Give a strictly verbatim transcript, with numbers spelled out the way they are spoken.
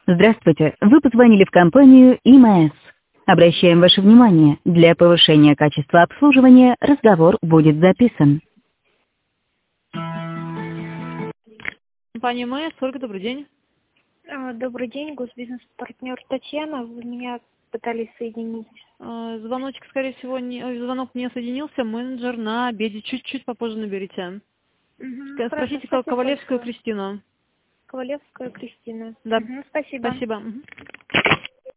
Здравствуйте, вы позвонили в компанию ИМС. Обращаем ваше внимание, для повышения качества обслуживания разговор будет записан. Компания ИМС, Ольга, добрый день. А, Добрый день, госбизнес-партнер Татьяна. Вы меня пытались соединить. Э, Звоночек, скорее всего, не, ой, звонок не соединился, менеджер на обеде, чуть-чуть попозже наберите. Угу, Ска- хорошо, Спросите Ко- спасибо Ковалевскую большое. Кристину. Ковалевская Кристина. Да, Угу, спасибо. спасибо. Мгм.